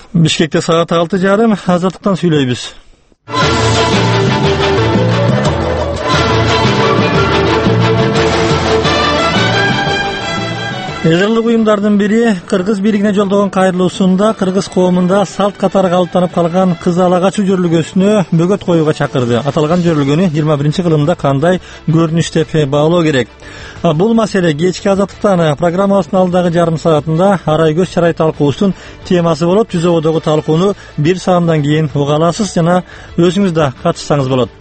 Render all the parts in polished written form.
Бишкекте саат 6:30. Азаттыктан сүйлөйбүз. Элдик уюмдардын бири Кыргыз бийлигине жолдогон кайрылуусунда кыргыз коомунда салт катары калыптанып калган кыз ала качуу жөрүлгөсүнө бөгөт коюуга чакырды. Аталган жөрүлгөнү 21-кылымда кандай көрүнүш деп баалоо керек? Бул маселе кечки Азаттыктан программасынын алдагы жарым саатында арай көз чарай талкуусунун темасы болот. Түз ободогу талкууну 1 саамдан кийин уга аласыз жана өзүңүз да катышсаңыз болот.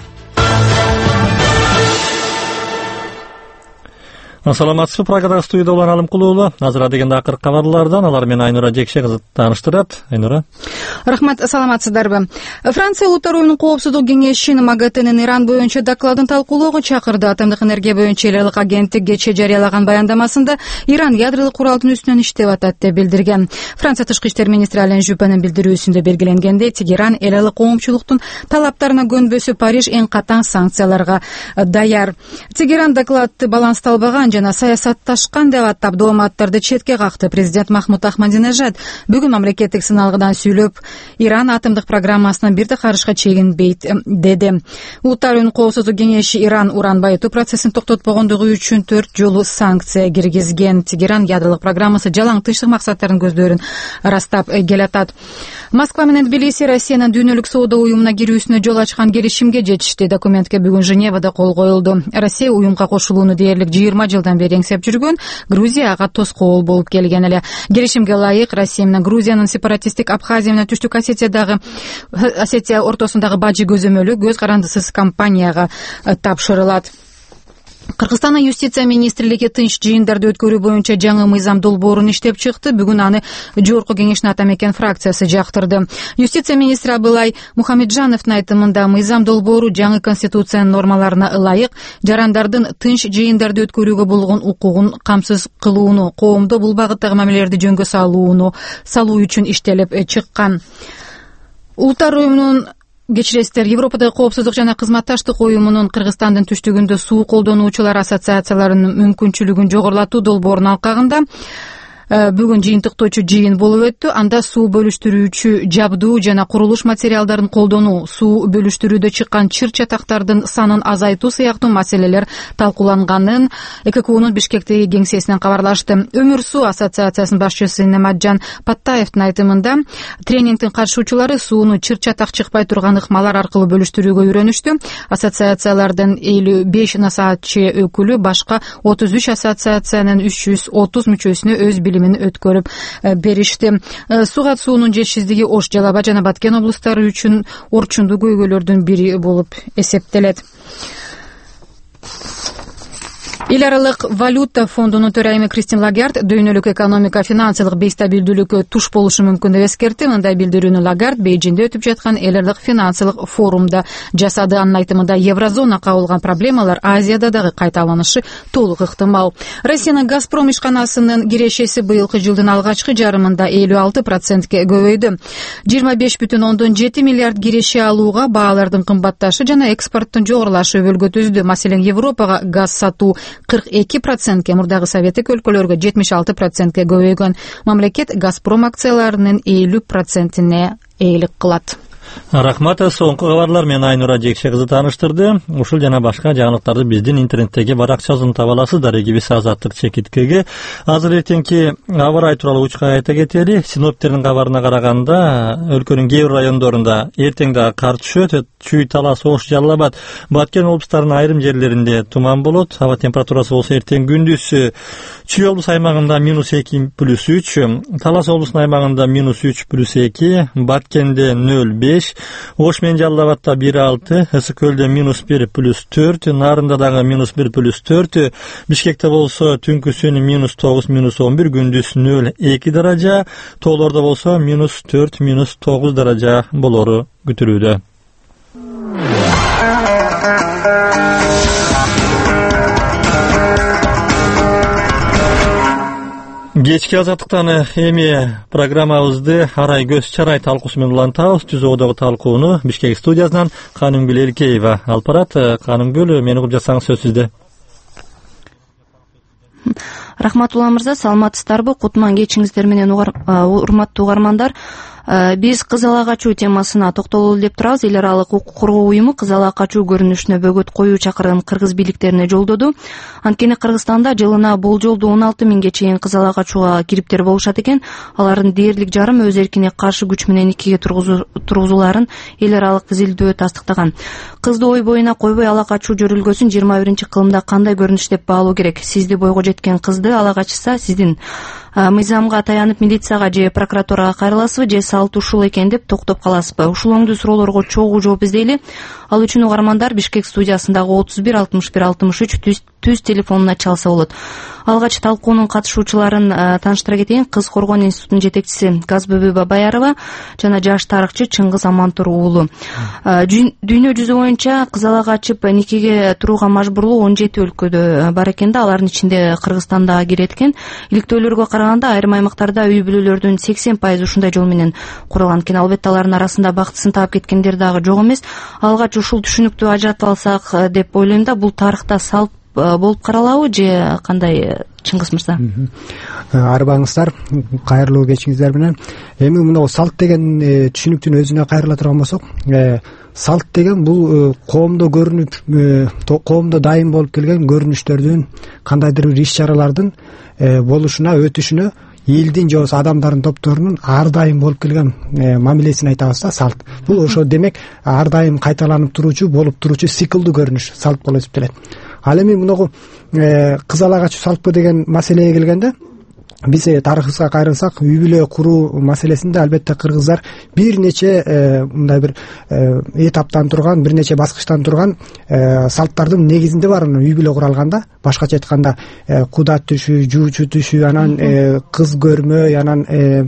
Саламатсызбы, программада студияда улан Алымкул уулу. Азыр дегенде акыркы кабарлардан алар менен Айнура Жекше кызы тааныштырат. Айнура. Рахмат, саламатсыздарбы. Франция Улуттар уюмунун коопсуздук кеңешинин МАГАТЭнин Иран боюнча докладын талкуулоого чакырды. Атомдук энергия боюнча элдик агенттик кечээ жарыялаган баяндамасында Иран ядролук куралдын үстүнөн иштеп атат деп билдирген. Франция тышкы иштер министри Ален Жюпенин билдирүүсүндө белгиленгендей, Тегеран элдик коомчулуктун талаптарына көнбөсө Париж эң катаң санкцияларга даяр. Тегеран докладты балансталбаган жана саясатташкан деп атап дооматтарды четке какты. Президент Махмуд Ахмадинежад бүгүн мамлекеттик сыналгыдан сүйлөп, Иран атомдук программасынан бир да карышка чегинбейт деди. Улуттар уюмунун коопсуздук кеңеши Иран уран байытуу процессин токтотпогондугу үчүн 4 жолу санкция киргизген. Тегеран ядролук программасы жалаң тынчтык максаттарын көздөрүн ырастап келатат. Москва менен Тбилиси Россиянын дүйнөлүк соода уюмуна кирүүсүнө жол ачкан келишимге жетишти. Документке бүгүн Женевада кол коюлду. Россия уюмга кошулууну дээрлик 20 жылдан бери эңсеп жүргөн, Грузия ага тоскоол болуп келген эле. Келишимге ылайык Россия менен Грузиянын сепаратисттик Абхазия менен Түштүк Осетия ортосундагы бажы көзөмөлү көз карандысыз компанияга тапшырылат. Кыргызстандын юстиция министрлиги тынч жыйындарды өткөрүү боюнча жаңы мыйзам долбоорун иштеп чыкты. Бүгүн аны жогорку кеңештин ата мекен фракциясы жактырды. Юстиция министри Абылай Мухамеджановдун айтымында мыйзам долбоору жаңы конституциянын нормаларына ылайык жарандардын тынч жыйындарды өткөрүүгө болгон укугун камсыз кылууну, коомдо бул багыттагы мамилелерди жөнгө салуу үчүн иштелип чыккан. Улуттар уюмунун Кечиресиздер, Европадагы коопсуздук жана кызматташтык уюмунун Кыргызстандын түштүгүндө суу колдонуучулар ассоциацияларынын мүмкүнчүлүгүн жогорулатуу долбоорунун алкагында бүгүн жыйынтыктоочу жыйын болуп өттү. Анда суу бөлүштүрүүчү жабдуу жана курулуш материалдарын колдонуу, суу бөлүштүрүүдө чыккан чыр чатактардын санын азайтуу сыяктуу маселелер талкууланганын ЭККУнун Бишкектеги кеңсесинен кабарлашты. Өмүр суу ассоциациясынын башчысы Немаджан Паттаевдин айтымында тренингдин катышуучулары сууну чыр чатак чыкпай турган ыкмалар аркылуу бөлүштүрүүгө үйрөнүштү. Ассоциациялардын 55 насаатчы өкүлү башка 33 ассоциациянын 330 мүчөсүнө өз өткөрүп беришти. Суга суунун жетишсиздиги Ош, Жалал Абад жана Баткен облустары үчүн орчундуу көйгөйлөрдүн бири болуп эсептелет. Эл аралык валюта фондунун төрайымы Кристин Лагард дүйнөлүк экономика финансылык бейстабилдүүлүккө туш болушу мүмкүн деп эскертти. Мындай билдирүүнү Лагард Бейжиңде өтүп жаткан эл аралык финансылык форумда жасады. Анын айтымында Еврозона кабылган проблемалар Азияда дагы кайталанышы толук ыктымал. Россиянын Газпром ишканасынын кирешеси быйылкы жылдын алгачкы жарымында 56%ке көбөйдү. 25,7 миллиард киреше алууга баалардын кымбатташы жана экспорттун жогорулашы өбөлгө түздү. Маселен, Европага газ сатуу 42%ке, мурдагы советтик өлкөлөргө 76%ке көбөйгөн. Мамлекет Газпром акцияларынын 50%-не ээлик кылат. Рахмат, соңку кабарлар менен Айнура Жекше кызы тааныштырды. Ушул жана башка жаңылыктарды биздин интернеттеги баракчабыздан таба аласыздар. Биз Азаттык чекиткеге азыр эртеңки аба ырайы тууралуу учка айта кетели. Синоптиктердин кабарына караганда, өлкөнүн кээ бир райондорунда эртең дагы кар түшөт. Чүй, Талас, Ош, Жалал Абад, Баткен облустарынын айрым жерлеринде туман болот. Аба температурасы болсо эртең күндүз Чүй облус аймагында -2+3, Талас облусунун аймагында -3+2, Баткенде 0,5, Ош менен Жалал Абадта 1,6, Ысык көлдө -1+4, Нарында дагы -1+4, Бишкекте болсо түнкүсүн -9, -11, күндүз 0,2 даража, тоолордо болсо -4, -9 даража болору күтүлүүдө. Кечки Азаттыктан эми программабызды арай көз чарай талкуусу менен улантабыз. Түз ободогу талкууну Бишкек студиясынан Канымгүл Элкеева алып барат. Канымгүл, мени угуп жатсаңыз сөз сизде. Рахмат улан мырза, саламатсыздарбы? Кутман кечиңиздер менен урматтуу угармандар. Биз кыз ала качуу темасына токтололу деп турабыз. Эл аралык укук коргоо уюму кыз ала качуу көрүнүшүнө бөгөт коюу чакырыгын кыргыз бийликтерине жолдоду. Анткени Кыргызстанда жылына болжолдуу 16 миңге чейин кыз ала качууга кириптер болушат экен. Алардын дээрлик жарым өз эркине каршы күч менен никеге тургузуларын эл аралык изилдөө тастыктаган. Кызды ой боюна койбой ала качуу жөрүлгөсүн 21-кылымда кандай көрүнүш деп баалоо керек? Сизди бойго жеткен кызды ала качса, сиздин мыйзамга таянып милицияга же прокуратурага кайрыласызбы, же салт ушул экен деп токтоп каласызбы? Ушул оңдуу суроолорго чогуу жооп издейли. Ал үчүн угармандар Бишкек студиясындагы 31 61 63 түз телефонуна чалса болот. Алгач талкуунун катышуучуларын тааныштыра кетейин. Кыз коргоон институтунун жетекчиси Газбүбү Бабаярова жана жаш тарыхчы Чыңгыз Амантур уулу. Дүйнө жүзү боюнча кыз ала качып никеге турууга мажбурлуу 17 өлкөдө бар экен да, алардын ичинде Кыргызстан да кирет экен. Иликтөөлөргө караганда айрым аймактарда үй бүлөлөрдүн 80% ушундай жол менен курулган экен. Албетте алардын арасында бактысын таап кеткендер дагы жок эмес. Алгач ушул түшүнүктүү ажыратып алсак деп ойлойм да, бул тарыхта салт болуп каралабы же кандай, Чыңгыз мырза? Арбаңыздар, кайрылуу кечиңиздер менен. Эми мына салт деген түшүнүктүн өзүнө кайрыла турган болсок, салт деген бул коомдо көрүнүп, коомдо дайым болуп келген көрүнүштөрдүн, кандайдыр бир иш-чаралардын болушуна, өтүшүнө элдин же болбосо адамдардын топторунун ар дайым болуп келген мамилесин айтабыз да, салт. Бул ошо демек ар дайым кайталанып туруучу, болуп туруучу циклдүү көрүнүш салт болуп эсептелет. Ал эми мунагу кыз ала качуу салтпы деген маселеге келгенде, биз тарыхыбызга кайрылсак, үй бүлө куруу маселесинде албетте кыргыздар бир нече мындай бир этаптан турган, бир нече баскычтан турган салттардын негизинде бар. Үй бүлө куралганда, башкача айтканда, куда түшүү, жуучу түшүү, анан кыз көрмөй, анан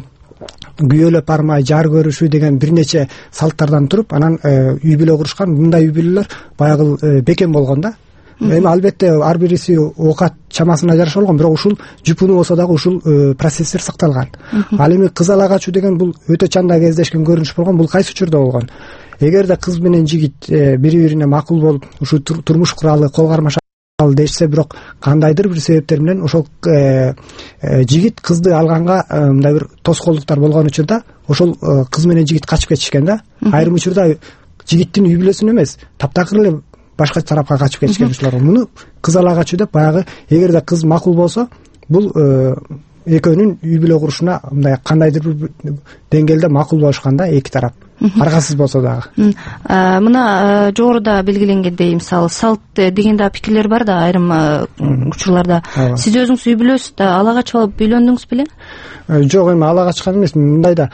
күйөөлөп бармай жар көрүшүү деген бир нече салттардан туруп, анан үй бүлө курушкан. Мындай үй бүлөлөр баягы бекем болгон да. Эми албетте ар бириси оокат чамасына жараша болгон, бирок ушул жупуну болсо дагы ушул процесстер сакталган. Ал эми кыз ала качуу деген бул өтө чанда кездешкен көрүнүш болгон. Бул кайсы учурда болгон? Эгерде кыз менен жигит бири-бирине макул болуп, ушу турмуш куралы, кол кармашалы дешсе, бирок кандайдыр бир себептер менен ошол жигит кызды алганга мындай бир тоскоолдуктар болгон учурда ошол кыз менен жигит качып кетишкен да. Айрым учурда жигиттин үй бүлөсүн эмес, таптакыр эле башка тарапка качып кетишкен ушулар. Муну кыз ала качуу деп, баягы эгерде кыз макул болсо, бул экөөнүн үй бүлө курушуна мындай кандайдыр бир деңгээлде макул болушканда эки тарап, аргасыз болсо дагы. Мына жогоруда белгиленгендей, мисалы салт деген да пикирлер бар да айрым учурларда. Сиз өзүңүз үй бүлөсүз да ала качып алып үйлөндүңүз беле? Жок, эми ала качкан эмес. Мындай да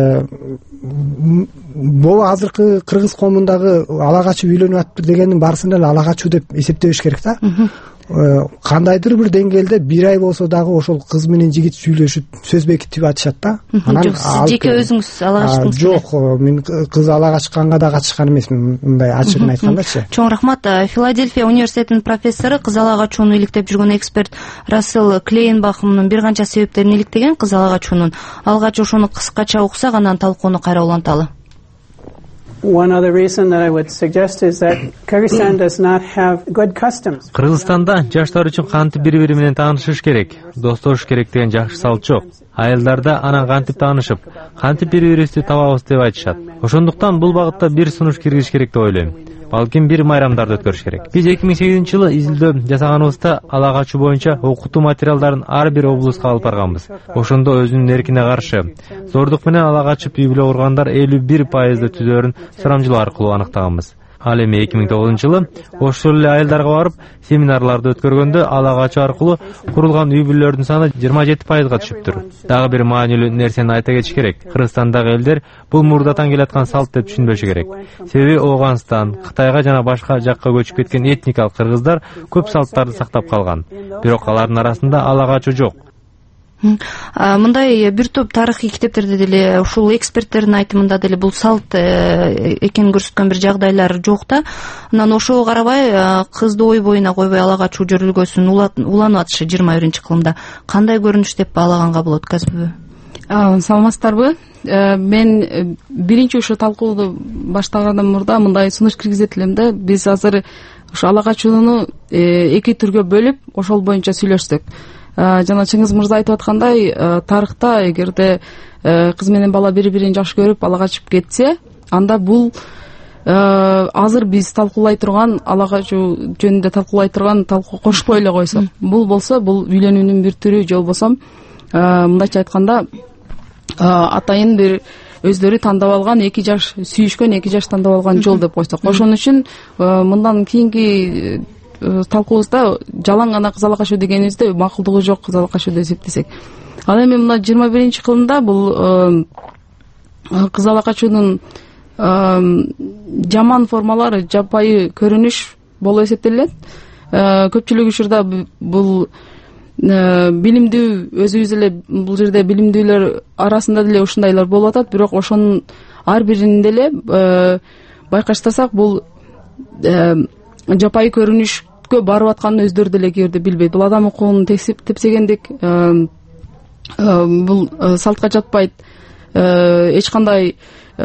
бул азыркы кыргыз коомундагы ала качып үйлөнүп атыптыр дегендин баарысын эле ала качуу деп эсептебеш керек да. Кандайдыр бир деңгээлде бир ай болсо дагы ошол кыз менен жигит сүйлөшүп сөз бекитип атышат да. Жок, сиз жеке өзүңүз ала качтыңыз? Жок, мен кыз ала качканга да катышкан эмесмин, мындай ачыгын айткандачы. Чоң рахмат. Филадельфия университетинин профессору, кыз ала качууну иликтеп жүргөн эксперт Рассел Клейнбах мунун бир канча себептерин иликтеген кыз ала качуунун. Алгач ошону кыскача уксак, анан талкууну кайра уланталы. One other reason that I would suggest is that Kyrgyzstan does not have good customs. Кыргызстанда жаштар үчүн кантип бири-бири менен таанышыш керек, достошуш керек деген жакшы салт жок. Айылдарда анан кантип таанышып, кантип бири-бирибизди табабыз деп айтышат. Ошондуктан бул багытта бир сунуш киргизиш керек деп ойлойм. Балким бир майрамдарды өткөрүш керек. Биз 2008-жылы изилдөө жасаганыбызда ала качуу боюнча окутуу материалдарын ар бир облуска алып барганбыз. Ошондо өзүнүн эркине каршы зордук менен ала качып үй бүлө кургандар 51% түзөөрүн сурамжылоо аркылуу аныктаганбыз. Ал эми 2009-жылы ошол эле айылдарга барып семинарларды өткөргөндө ала качуу аркылуу курулган үй бүлөлөрдүн саны 27%га түшүптүр. Дагы бир маанилүү нерсени айта кетиш керек. Кыргызстандагы элдер бул мурдатан келаткан салт деп түшүнбөшү керек. Себеби Ооганстан, Кытайга жана башка жакка көчүп кеткен этникалык кыргыздар көп салттарды сактап калган. Бирок алардын арасында ала качуу жок. Мындай бир топ тарыхый китептерде деле ушул эксперттердин айтымында деле бул салт экенин көрсөткөн бир жагдайлар жок да. Анан ошого карабай кызды ой боюна койбой ала качуу жөрүлгөсүн уланып атышы 21-кылымда кандай көрүнүш деп баалаганга болот, Казбүбү? Саламатсыздарбы? Мен биринчи ушу талкууну баштагандан мурда мындай сунуш киргизет элем да. Биз азыр ушу ала качууну эки түргө бөлүп, ошол боюнча сүйлөшсөк. жана Чыңгыз мырза айтып аткандай, тарыхта эгерде кыз менен бала бири бирин жакшы көрүп ала качып кетсе, анда бул азыр биз талкуулай турган ала качуу жөнүндө талкуулай турган талкууга кошпой эле койсок, бул болсо бул үйлөнүүнүн бир түрү, же болбосо мындайча айтканда атайын бир өздөрү тандап алган эки жаш, сүйүшкөн эки жаш тандап алган жол деп койсок. Ошон үчүн мындан кийинки талкуубузда жалаң гана кыз ала качуу дегенибизде макулдугу жок кыз ала качуу деп эсептесек. Ал эми мына 21-кылымда бул кыз ала качуунун жаман формалары жапайы көрүнүш болуп эсептелет. Көпчүлүк учурда бул билимдүү, өзүбүз эле бул жерде билимдүүлөр арасында деле ушундайлар болуп атат, бирок ошонун ар биринде эле байкаштасак бул жапайы көрүнүшкө барып атканын өздөрү деле кээ бирде билбейт. Бул адам укугун тепсегендик, бул салтка жатпайт, эч кандай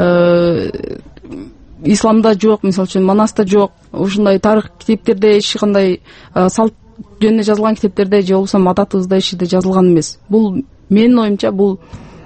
исламда жок, мисалы үчүн Манаста жок, ушундай тарых китептерде эч кандай салт жөнүндө жазылган китептерде же болбосо адатыбызда эч жерде жазылган эмес. Бул менин оюмча бул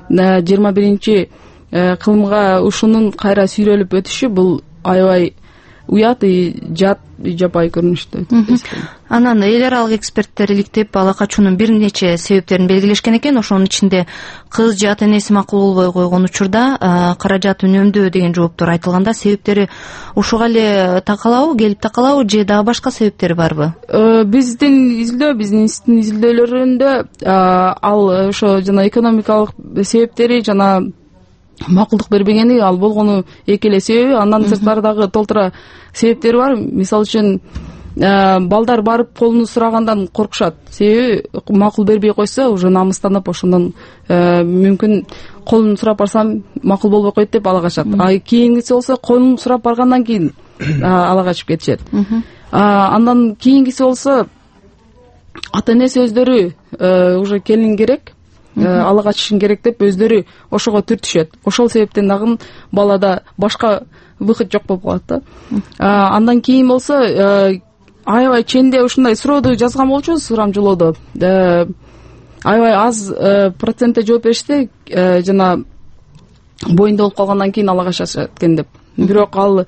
21-кылымга ушунун кайра сүйрөлүп өтүшү бул аябай уят, жат, жапайы көрүнүштү. Анан эл аралык эксперттер иликтеп ала качуунун бир нече себептерин белгилешкен экен. Ошонун ичинде кыз же ата энеси макул болбой койгон учурда каражат үнөмдөө деген жооптор айтылганда, себептери ушуга эле такалабы, келип такалабы, же дагы башка себептери барбы? Биздин институттун изилдөөлөрүндө ал ошо жана экономикалык себептери жана макулдук бербегени ал болгону эки эле себеби. Андан сырткары дагы толтура себептери бар. Мисалы үчүн балдар барып колуну сурагандан коркушат. Себеби макул бербей койсо уже намыстанып, ошондон мүмкүн колун сурап барсам макул болбой койт деп ала качат. Кийингиси болсо колун сурап баргандан кийин ала качып кетишет. Андан кийингиси болсо ата энеси өздөрү уже келин керек, ала качышың керек деп өздөрү ошого түртүшөт. Ошол себептен дагы балада башка выход жок болуп калат да. Андан кийин болсо аябай ченде ушундай сурооду жазган болчубуз, сурамжылоодо. Аябай аз процентте жооп беришти, жана боюнда болуп калгандан кийин ала качышат экен деп. Бирок ал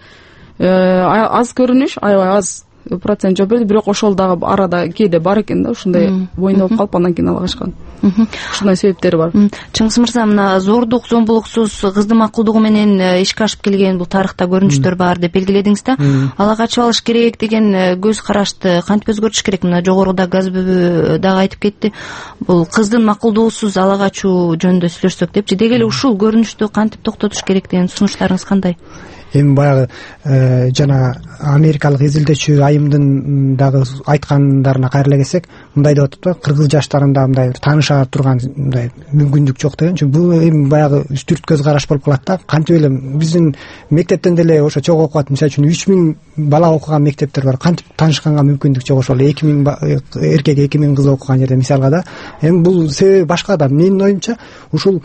аз көрүнүш, аябай аз процент жооп берди, бирок ошол дагы арада кээде бар экен да, ушундай боюнда болуп калып андан кийин ала качкан. Ушундай себептери бар. Чыңгыз мырза, мына зордук, зомбулуксуз кыздын макулдугу менен ишке ашып келген бул тарыхта көрүнүштөр бар деп белгиледиңиз да. Ала качып алыш керек деген көз карашты кантип өзгөртүш керек? Мына жогоруда Газбүбү дагы айтып кетти. Бул кыздын макулдугусуз ала качуу жөнүндө сүйлөшсөк депчи. Деги эле ушул көрүнүштү кантип токтотуш керек деген сунуштарыңыз кандай? Эми баягы жана америкалык изилдөөчү айымдын дагы айткандарына кайрыла келсек, мындай деп атат, кыргыз жаштарында мындай бир тааныша турган мындай мүмкүнлүк жок деген. Чүнкү бул эми баягы үстүрт көз караш болуп калат да. Кантип эле биздин мектептен деле ошо чогуу окуп, мисалы үчүн 3000 бала окуган мектептер бар. Кантип таанышканга мүмкүнлүк жок, ошол 2000 эркек 2000 кыз окуган жерде мисалга да. Эми бул себеби башка да. Менин оюмча ушул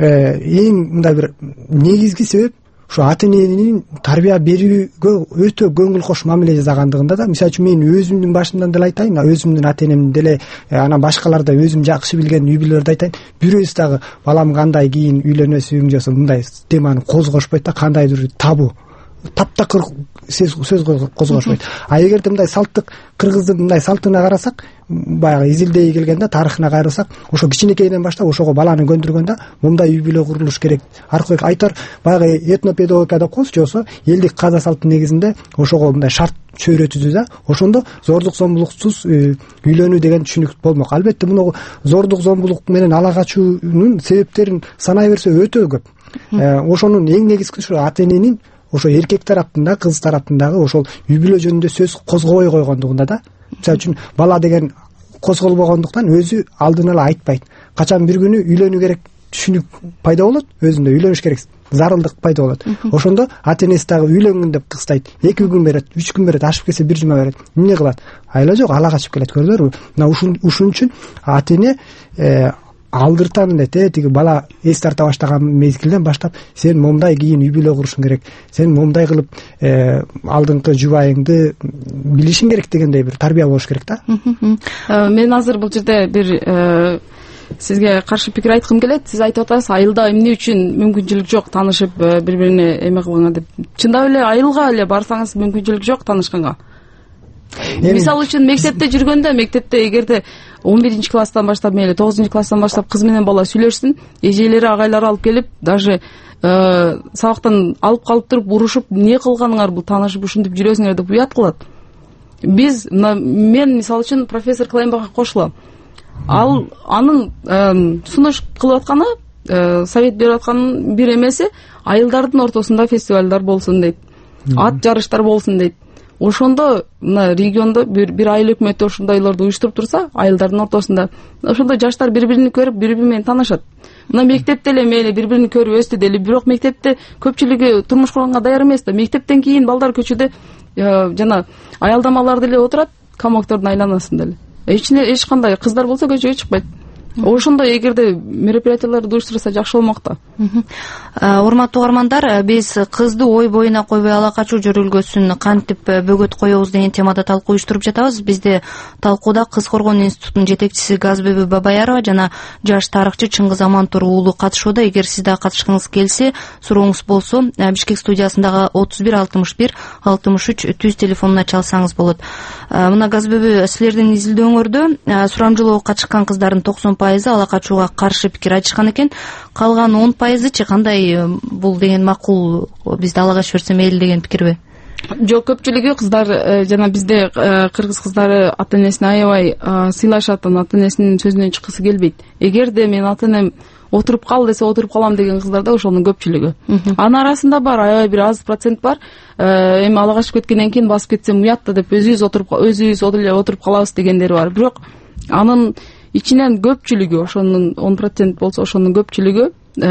эң мындай бир негизги себеп ушу ата эненин тарбия берүүгө өтө көңүл кош мамиле жасагандыгында да. Мисалы үчүн мен өзүмдүн башымдан деле айтайын, өзүмдүн ата энем деле, анан башкаларды өзүм жакшы билген үй бүлөлөрдү айтайын. Бирөөбүз дагы балам кандай кийин үйлөнөсүң же мындай теманы козгошпойт да, кандайдыр табу таптакыр сөз козгошпойт. А эгерде мындай салттык кыргыздын мындай салтына карасак, баягы изилдей келгенде тарыхына кайрылсак, ошо кичинекейден баштап ошого баланы көндүргөндө мындай үй бүлө курулуш керек. Аркы айтар баягы этнопедагогикада окуңуз, же болсо элдик каза салттын негизинде ошого мындай шарт чөйрөтүдү да. Ошондо зордук зомбулуксуз үйлөнүү деген түшүнүк болмок. Албетте муну зордук зомбулук менен ала качуунун себептерин санай берсе өтө көп. Ошонун эң негизгиси ушу ата эненин ошо эркек тараптында, кыз тараптындагы ошол үй бүлө жөнүндө сөз козгобой койгондугунда да. Мисалы үчүн бала деген козголбогондуктан өзү алдын ала айтпайт. Качан бир күнү үйлөнүү керек түшүнүк пайда болот, өзүндө үйлөнүш керек зарылдык пайда болот. Ошондо ата энеси дагы үйлөнгүн деп кыстайт. 2 күн берет, 3 күн берет, ашып келсе 1 жума берет. Эмне кылат? Айла жок, ала качып келет, көрдүңөрбү? Мына ушун үчүн ата эне алдыртам эле тиги бала эс тарта баштаган мезгилден баштап сен момундай кийин үй бүлө курушуң керек, сен момундай кылып алдыңкы жубайыңды билишиң керек дегендей бир тарбия болуш керек да. Мен азыр бул жерде бир сизге каршы пикир айткым келет. Сиз айтып атасыз, айылда эмне үчүн мүмкүнчүлүк жок таанышып бири бирине эме кылганга деп. Чындап эле айылга эле барсаңыз мүмкүнчүлүк жок таанышканга. Мисалы үчүн мектепте жүргөндө, мектепте эгерде 11 класстан баштап, мейли 9 класстан баштап кыз менен бала сүйлөшсүн, эжелери, агайлары алып келип, даже сабактан алып калып туруп урушуп, эмне кылганыңар, бул таанышып ушинтип жүрөсүңөр деп уят кылат. Мен мисалы үчүн профессор Клейнбахка кошулам. Ал анын сунуш кылып атканы, совет берип атканын бир эмеси айылдардын ортосунда фестивалдар болсун дейт. Ат жарыштар болсун дейт. Ошондо мына региондо бир айыл өкмөтү ошондойлорду уюштуруп турса, айылдардын ортосунда, ошондо жаштар бири-бирин көрүп, бири-бири менен таанышат. Мына мектепте эле мейли бири-бирин көрүп өстү дейли, бирок мектепте көпчүлүгү турмуш курганга даяр эмес да. Мектептен кийин балдар көчөдө жана аялдамаларда эле отурат, комоктордун айланасында эле. Эч кандай кыздар болсо көчөгө чыкпайт. Ошондой эгерде мероприятияларды уюштурса жакшы болмок да. Урматтуу угармандар, биз кызды ой боюна койбой ала качуу жөрөлгөсүн кантип бөгөт коебуз деген темада талкуу уюштуруп жатабыз. Бизде талкууда Кыз коргонуу институтунун жетекчиси Газбүбү Бабаярова жана жаш тарыхчы Чыңгыз Амантур уулу катышууда. Эгер сиз да катышкыңыз келсе, сурооңуз болсо, Бишкек студиясындагы 31 61 63 100 телефонуна чалсаңыз болот. Мына Газбүбү, силердин изилдөөңөрдө сурамжылоого катышкан кыздардын 90% ала качууга каршы пикир айтышкан экен. Калган 10%-чы кандай бул деген макул, бизди ала качып берсе мейли деген пикирби? Жок, көпчүлүгү кыздар жана бизде кыргыз кыздары ата-энесине аябай сыйлашат, ата энесинин сөзүнөн чыккысы келбейт. Эгерде мен ата-энем отуруп кал десе отуруп калам деген кыздар да ошонун көпчүлүгү. Анын арасында бар аябай бир аз процент бар. Эми ала качып кеткенден кийин басып кетсем уят да деп өзүбүз эле отуруп калабыз дегендери бар. Бирок анын ичинен көпчүлүгү, ошонун 10% болсо ошонун көпчүлүгү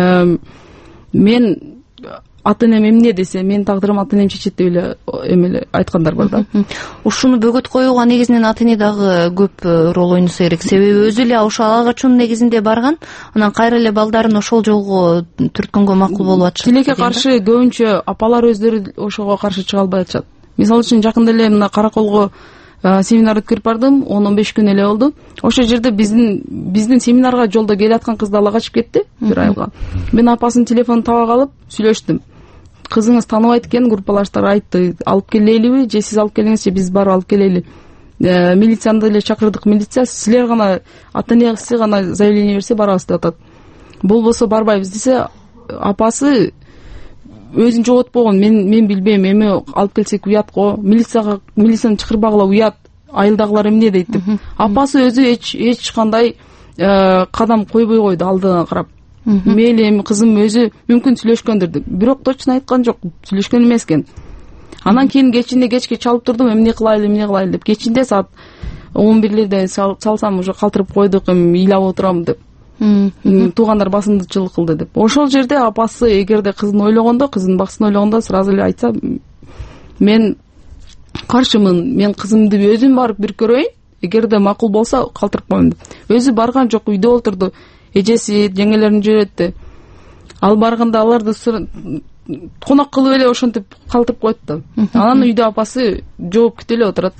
мен ата-энем эмне десе, менин тагдырым ата-энем чечет деп эле эмеле айткандар бар да. Ушуну бөгөт коюуга негизинен ата-эне дагы көп роль ойносо керек. Себеби өзү эле ошол ала качуунун негизинде барган, анан кайра эле балдарын ошол жолго түрткөнгө макул болуп атышат. Тилекке каршы көбүнчө апалар өздөрү ошого каршы чыга албай атышат. Мисалы үчүн жакында эле мына Караколго семинар өткөрүп бардым, 10-15 күн эле болду. Ошол жерде биздин семинарга жолдо келаткан кызды ала качып кетти бир айылга. Мен апасынын телефонун таба калып сүйлөштүм. Кызыңыз тааныбайт экен, группалаштар айтты, алып келелиби, же сиз алып келиңиз, же биз барып алып келели. Милицияны деле чакырдык, милиция силер гана ата-энеңизге гана заявление берсе барабыз деп атат. Болбосо барбайбыз десе, апасы өзүн жоготпогон, мен билбейм, эми алып келсек уят го, милицияны чакырбагыла уят, айылдагылар эмне дейт деп. Апасы өзү эч кандай кадам койбой койду алдына карап. Мейли эми кызым өзү мүмкүн сүйлөшкөндүр деп. Бирок точно айткан жок, сүйлөшкөн эмес экен. Анан кийин кечке чалып турдум, эмне кылайлы деп. Кечинде саат 11-лерде чалсам уже калтырып койдук, эми ыйлап отурам деп. Туугандар басымдычылык кылды деп. Ошол жерде апасы эгерде кызын ойлогондо, кызынын баксын ойлогондо сразу эле айтса, мен каршымын, мен кызымды өзүм барып бир көрөйүн, эгерде макул болсо калтырып коем деп. Өзү барган жок, үйдө отурду. Эжеси, жеңелерин жүрөттү. Ал барганда аларды конок кылып эле ошентип калтырып коет да. Анан үйдө апасы жооп күтүп эле отурат.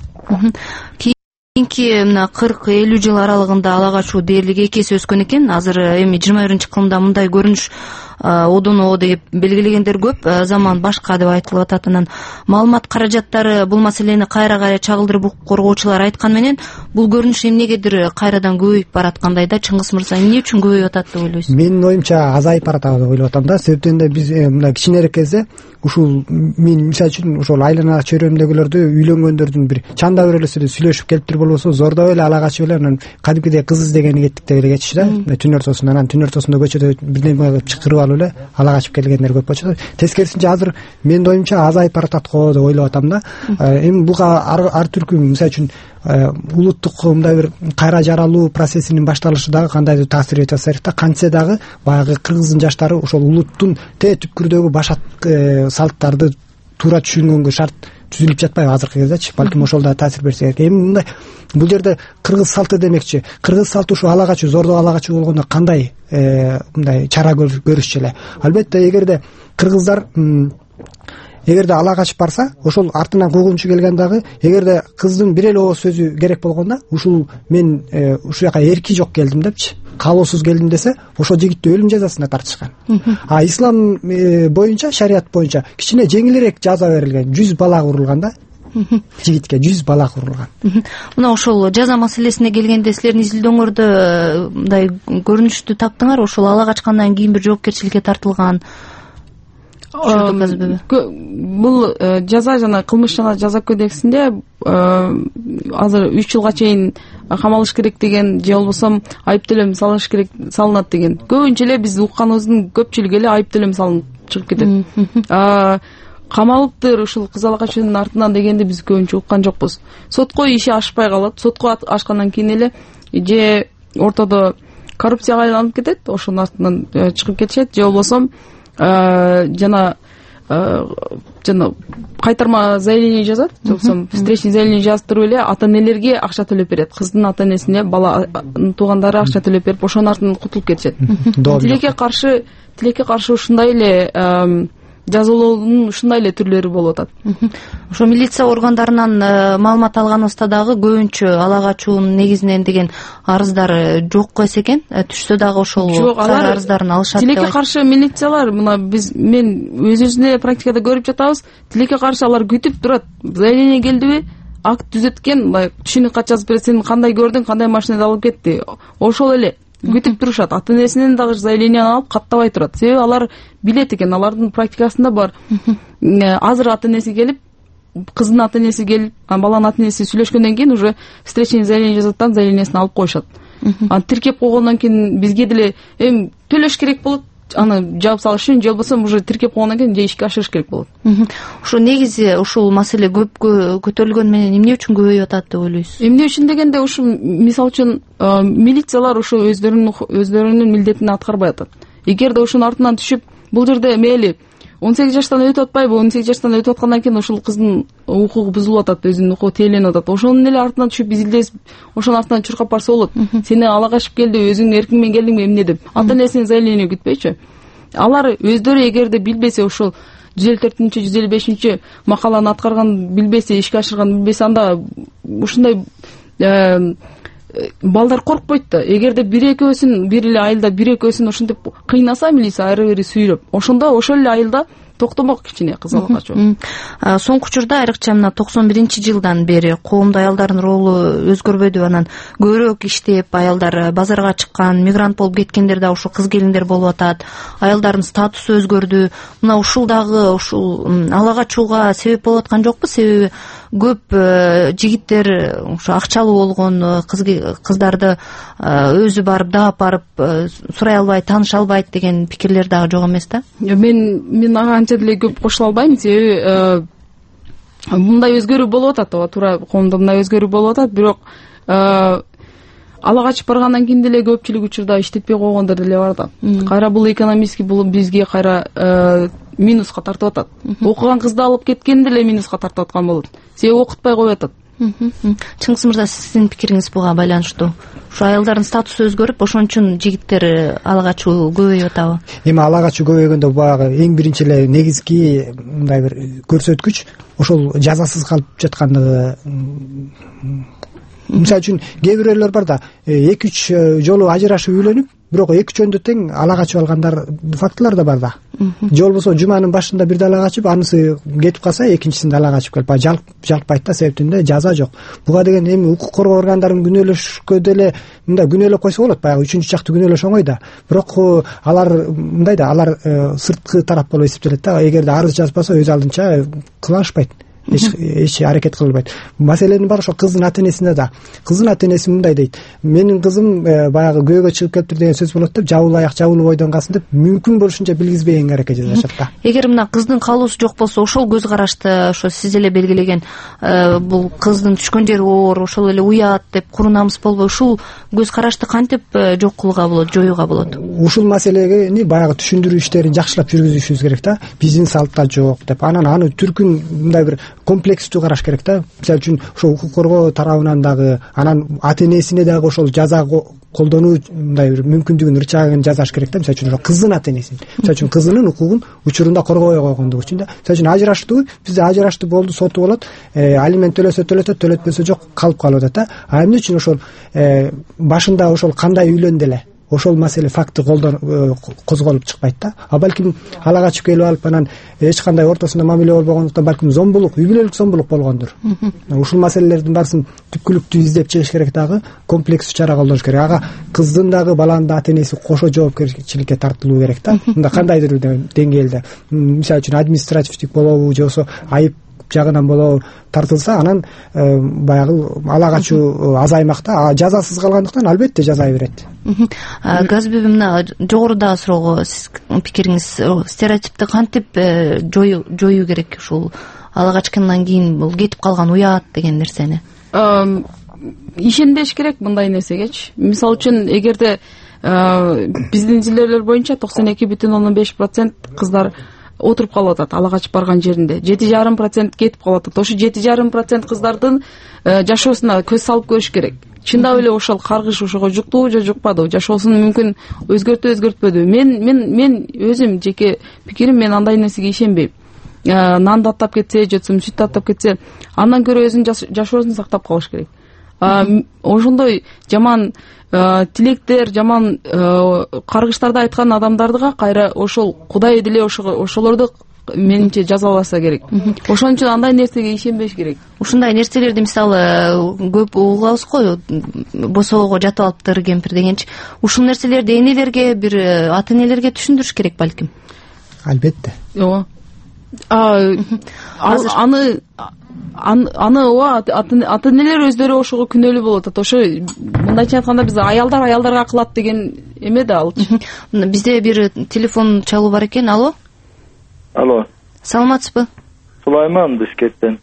Кийинки мына 40-50 жыл аралыгында ала качуу дээрлиги 2 эсе өскөн экен. Азыр эми 21-кылымда мындай көрүнүш одоно деп белгилегендер көп. Заман башка деп айтылып атат. Анан маалымат каражаттары бул маселени кайра чагылдырып коргоочулар айткан менен бул көрүнүш эмнегедир кайрадан көбөйүп бараткандай да. Чыңгыз мырза, эмне үчүн көбөйүп атат деп ойлойсуз? Менин оюмча азайып баратат деп ойлоп атам да. Себептен биз мына кичинерээк кезде ушул мен мисалы үчүн ошол айлана чөйрөмдөгүлөрдү үйлөнгөндөрдүн бир чанда бир эле сүйлөшүп келиптир болбосо зордоп эле ала качып эле анан кадимкидей кыз издегени кеттик деп эле кетишти да. Түн ортосунда, анан түн ортосунда көчөдө бирдеме кылып чакырып алып эле ала качып келгендер көп болчу. Тескерисинче азыр менин оюмча азайып баратат го деп ойлоп атам да. Эми буга ар түркү мисалы үчүн улуттук мындай бир кайра жаралуу процессинин башталышы дагы кандайдыр таасир этип атса керек да. Кантсе дагы баягы кыргыздын жаштары ошол улуттун түпкүрдөгү башат салттарды туура түшүнгөнгө түзүлүп жатпайбы азыркы кездечи, балким ошол да таасир берсе керек. Эми мындай бул жерде кыргыз салты демекчи, кыргыз салты ушу ала качуу, зордук ала качуу болгондо кандай мындай чара көрүшчү эле. Албетте эгерде кыргыздар эгерде ала качып барса, ошол артынан куугунчу келген дагы, эгерде кыздын бир эле ооз сөзү керек болгондо, ушул мен ушул жака эрки жок келдим депчи, каалоосуз келдим десе, ошол жигитти өлүм жазасына тартышкан. А ислам боюнча, шарият боюнча кичине жеңилирээк жаза берилген. 100 балак урулган да. Жигитке 100 балак урулган. Мына ошол жаза маселесине келгенде силердин изилдөөңөрдө мындай көрүнүштү таптыңар, ошол ала качкандан кийин бир жоопкерчиликке тартылган. Бул жаза жана кылмыш жана жаза кодексинде азыр 3 жылга чейин камалыш керек деген, же болбосо айып төлөм салыш керек, салынат деген. Көбүнчө эле биз укканыбыздын көпчүлүгү эле айып төлөм салынып чыгып кетет. Камалыптыр ушул кыз ала качуунун артынан дегенди биз көбүнчө уккан жокпуз. Сотко иши ашпай калат. Сотко ашкандан кийин эле же ортодо коррупцияга айланып кетет, ошонун артынан чыгып кетишет, же болбосо жана кайтарма заявление жазат, жоксо встречный заявление жаздырып эле ата-энелерге акча төлөп берет. Кыздын ата-энесине, баланын туугандары акча төлөп берип, ошонун артынан кутулуп кетишет. Тилекке каршы ушундай эле жазалоонун ушундай эле түрлөрү болуп атат. Ошо милиция органдарынан маалымат алганыбызда дагы көбүнчө ала качуунун негизинен деген арыздар жок эс экен. Түшсө дагы ошол арыздарын алышат деп. Тилекке каршы милициялар, мына мен өзүбүздүн практикада көрүп жатабыз. Тилекке каршы алар күтүп турат. Заявление келдиби? Акт түзөткөн, түшүнүк кат жазып берет, сен кандай көрдүң, кандай машинада алып кетти. Ошол эле күтүп турушат. Ата-энесинен дагы заявление алып каттабай турат. Себеби алар билет экен, алардын практикасында бар. Азыр ата-энеси келип, кыздын ата-энеси келип, баланын ата-энеси сүйлөшкөндөн кийин уже встречный заявление жазаттан заявлениясын алып коюшат. Аны тиркеп койгондон кийин бизге деле төлөш керек болот. Аны жаап салыш үчүн, же болбосо уже тиркеп койгондон кийин же ишке ашырыш керек болот. Ошо негизи ушул маселе көп көтөрүлгөн менен эмне үчүн көбөйүп атат деп ойлойсуз? Эмне үчүн дегенде, ушу мисалы үчүн милициялар ушу өздөрүнүн милдетин аткарбай атат. Эгерде ушунун артынан түшүп, бул жерде мейли 18 жаштан өтүп атпайбы, 18 жаштан өтүп аткандан кийин ушул кыздын укугу бузулуп атат, өзүнүн укугу тейленип атат. Ошонун эле артынан түшүп изилдесип, ошонун артынан чуркап барса болот. Сени ала качып келди, өзүң эркиң менен келдиңби, эмне деп. Ата-энесинин заявление күтпөйчү. Алар өздөрү эгерде билбесе, ушул 154-155 макаланы аткарган билбесе, ишке ашырган билбесе, анда ушундай балдар коркпойт да. Эгерде бир эле айылда бир экөөсүн ошентип кыйнаса милиция, ары бери сүйрөп, ошондо ошол эле айылда токтомок кичине кыз ала качуу. Соңку учурда айрыкча мына 91-жылдан бери коомдо аялдардын ролу өзгөрбөдү, анан көбүрөөк иштеп, аялдар базарга чыккан, мигрант болуп кеткендер да ушул кыз келиндер болуп атат. Аялдардын статусу өзгөрдү. Мына ушул дагы ушул ала качууга себеп болуп аткан жокпу? Себеби көп жигиттер ушу акчалуу болгон кыздарды өзү барып даап барып сурай албайт, тааныша албайт деген пикирлер дагы жок эмес да? Мен ага анча деле көп кошула албайм. Себеби мындай өзгөрүү болуп атат, ооба туура, коомдо мындай өзгөрүү болуп атат, бирок ала качып баргандан кийин деле көпчүлүк учурда иштетпей койгондор деле бар да. Кайра бул экономически бул бизге кайра минуска тартып атат. Окуган кызды алып кеткен деле минуска тартып аткан болот. Себеби окутпай коюп атат. Чыңгыз мырза, сиздин пикириңиз буга байланыштуу? Ушу аялдардын статусу өзгөрүп, ошон үчүн жигиттер ала качуу көбөйүп атабы? Эми ала качуу көбөйгөндө баягы эң биринчи эле негизги мындай бир көрсөткүч ошол жазасыз калып жаткандыгы. Мисалы үчүн кээ бирөөлөр бар да, 2-3 жолу ажырашып үйлөнүп, бирок 2 жөндө тең ала качып алгандар фактылар да бар да. Же болбосо жуманын башында бирде ала качып, анысы кетип калса, экинчисинде ала качып келип, жалпайт да, себептен жаза жок. Буга деген эми укук коргоо органдарын күнөөлөшкө деле мындай күнөөлөп койсо болот, баягы 3-чү жакты күнөөлөш оңой да. Бирок алар мындай да, алар сырткы тарап болуп эсептелет да. Эгерде арыз жазбаса, өз алдынча кылышпайт. Эч аракет кылбайт. Маселенин баары ошо кыздын ата-энесинде да. Кыздын ата-энеси мындай дейт: менин кызым баягы көйгө чыгып келиптир деген сөз болот деп, жабыл аяк жабыл бойдон калсын деп, мүмкүн болушунча билгизбегенге аракет жасашат да. Эгер мына кыздын каалоосу жок болсо, ошол көз карашты ошо сиз эле белгилеген бул кыздын түшкөн жери оор, ошол эле уят деп куру намыс болбой, ушул көз карашты кантип жок кылууга болот, жоюуга болот? Ушул маселени баягы түшүндүрүү иштерин жакшылап жүргүзүшүбүз керек да. Биздин салтта жок деп, анан аны түркүн мындай бир комплекстүү караш керек да. Мисалы үчүн ошо укук коргоо тарабынан дагы анан ата энесине дагы ошол жаза колдонуу мындай бир мүмкүндүгүн ырчагын жасаш керек да. Мисалы үчүн кыздын ата энесин, мисалы үчүн кызынын укугун учурунда коргобой койгондугу үчүн да. Мисалы үчүн ажыраштуу, бизде ажырашты болду, соту болот, алимент төлөсө төлөтөт, төлөтпөсө жок, калып калып атат да. А эмне үчүн ошол башында ошол кандай үйлөндү эле ошол маселе факты козголуп чыкпайт да. А балким ала качып келип алып анан эч кандай ортосунда мамиле болбогондуктан балким зомбулук, үй бүлөлүк зомбулук болгондур. Ушул маселелердин баарысын түпкүлүктүү издеп чыгыш керек дагы, комплекстүү чара колдоnuш керек. Ага кыздын дагы баланын да ата энеси кошо жоопкерчиликке тартылуу керек да. Мында кандайдыр деңгээлде, мисалы үчүн административдик болобу же болбосо айып жагынан болобу тартылса, анан баягы ала качуу азаймак да. Жазасыз калгандыктан албетте жазай берет. Газби, мына жогоруда суроого сиздин пикириңиз, стереотипти кантип жоюу керек ушул ала качкандан кийин бул кетип калган уят деген нерсени? Ишенбеш керек мындай нерсегечи. Мисалы үчүн эгерде биздин изилдөөлөр боюнча 92,5% кыздар отуруп калып атат ала качып барган жеринде, 7,5% кетип калып атат. Ошо 7,5% кыздардын жашоосуна көз салып көрүш керек. Чындап эле ошол каргыш ошого жуктубу же жукпадыбы, жашоосун мүмкүн өзгөртпөдүбү? Мен өзүм жеке пикирим, мен андай нерсеге ишенбейм. Нанды аттап кетсе, же сүттү аттап кетсе, андан көрө өзүнүн жашоосун сактап калыш керек. Ошондой жаман тилектер, жаман каргыштарды айткан адамдарга кайра ошол Кудай деле ошолорду менимче жазаласа керек. Ошон үчүн андай нерсеге ишенбеш керек. Ушундай нерселерди мисалы көп угабыз го, босоого жатып алыптыр кемпир дегенчи. Ушул нерселерди энелерге, бир ата энелерге түшүндүрүш керек балким. Албетте. Ооба. Аны ата энелер өздөрү ошого күнөөлүү болуп атат. Ошо мындайча айтканда биз аялдарга кылат деген эме да алчы. Бизде бир телефон чалуу бар экен. Алло. Алло. Саламатсызбы? Сулайман Бишкектен.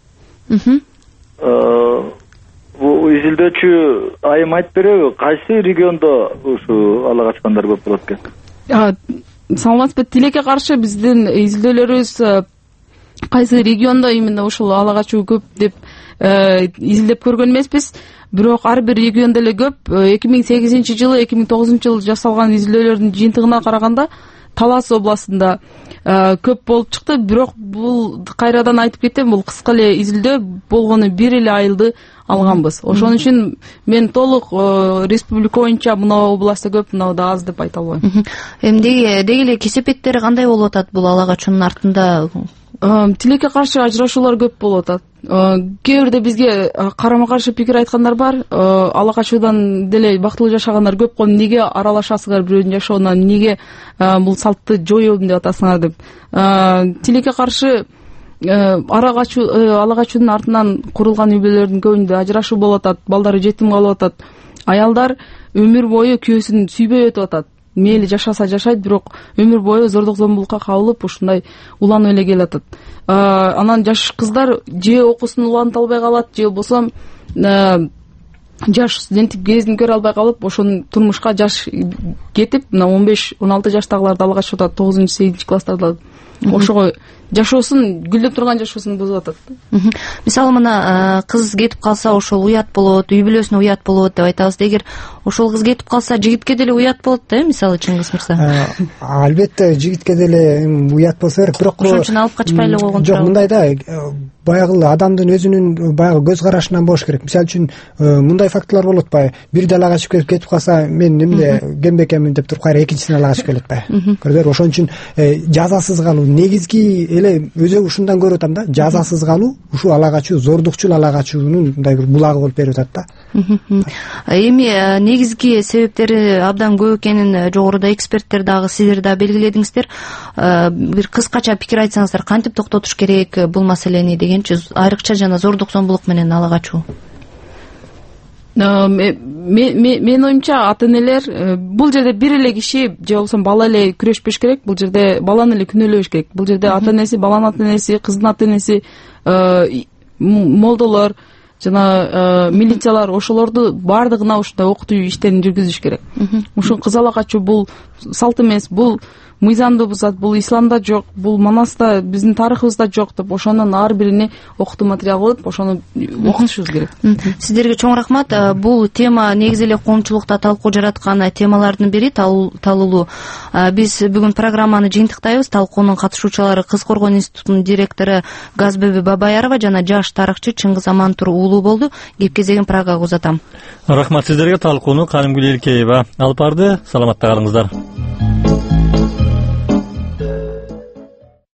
Бул изилдөөчү айым айтып береби, кайсы региондо ушу ала качкандар көп болот экен? Саламатсызбы? Тилекке каршы биздин изилдөөлөрүбүз кайсы региондо именно ушул ала качуу көп деп изилдеп көргөн эмеспиз. Бирок ар бир региондо эле көп. 2008-жылы, 2009-жылы жасалган изилдөөлөрдүн жыйынтыгына караганда Талас областында көп болуп чыкты. Бирок бул кайрадан айтып кетем, бул кыска эле изилдөө болгону 1 эле айылды алганбыз. Ошон үчүн мен толук республика боюнча мына областта көп, мынада аз деп айта албайм. Деги эле кесепеттери кандай болуп атат бул ала качуунун артында? Тилекке каршы ажырашуулар көп болуп атат. Кээ бирде бизге карама каршы пикир айткандар бар. Ала качуудан деле бактылуу жашагандар көп го. Эмнеге аралашасыңар бирөөнүн жашоонуна, эмнеге бул салтты жоёбун деп атасыңар деп. Тилекке каршы ала качуунун артынан курулган үй бүлөлөрдүн көбүндө ажырашуу болуп атат, балдары жетим калып атат. Аялдар өмүр бою күйөөсүн сүйбөй өтүп атат. Мейли жашаса жашайт, бирок өмүр бою зордук зомбулукка кабылып ушундай уланып эле келатат. Анан жаш кыздар же окуусун уланта албай калат, же болбосо жаш студенттик кезин көрө албай калып, ошонун турмушка жаш кетип, мына 15-16 жаштагыларды ала качып атат, 9-8 класстарда. Ошого жашоосун, гүлдөп турган жашоосун бузуп атат. Мисалы мына кыз кетип калса ошол уят болот, үй бүлөсүнө уят болот деп айтабыз. Эгер ошол кыз кетип калса жигитке деле уят болот да, мисалы Чыңгыз мырза. Албетте жигитке деле уят болсо керек, бирок ошон үчүн алып качпай эле койгон. Жок, мындай да, баягы адамдын өзүнүн баягы көз карашынан болуш керек. Мисалы үчүн мындай фактылар болуп атпайбы? Бирди ала качып кетип калса, мен эмне кембекемин деп туруп кайра экинчисин ала качып келет атпайбы? Көрдүңөр, ошон үчүн жазасыз калуу негизги эле өзү ушундан көрүп атам да, жазасыз калуу ушу ала качуу, зордукчул ала качуунун мындай бир булагы болуп берип атат да. Эми негизги себептери абдан көп экенин жогоруда эксперттер дагы, сиздер дагы белгиледиңиздер. Бир кыскача пикир айтсаңыздар, кантип токтотуш керек бул маселени дегенчи, айрыкча жана зордук зомбулук менен ала качуу? Мен оюмча ата энелер бул жерде бир эле киши же болбосо бала эле күрөшпөш керек, бул жерде баланы эле күнөөлөбөш керек. Бул жерде ата энеси, баланын ата энеси, кыздын ата энеси, молдолор жана милициялар, ошолорду баардыгына ушундай окутуу иштерин жүргүзүш керек. Ушул кыз ала качуу бул салт эмес, бул мыйзамды бузат, бул исламда жок, бул Манаста биздин тарыхыбызда жок деп ошонун ар бирине окутуу материал кылып ошону окутушубуз керек. Сиздерге чоң рахмат. Бул тема негизи эле коомчулукта талкуу жараткан темалардын бири талуулуу. Биз бүгүн программаны жыйынтыктайбыз. Талкуунун катышуучулары Кыз коргоо институтунун директору Газбеби Бабаярова жана жаш тарыхчы Чыңгыз Амантур уулу болду. Кеп кезегин Прагага узатам. Рахмат сиздерге. Талкууну Калымгүл Элкеева алып барды. Саламатта калыңыздар.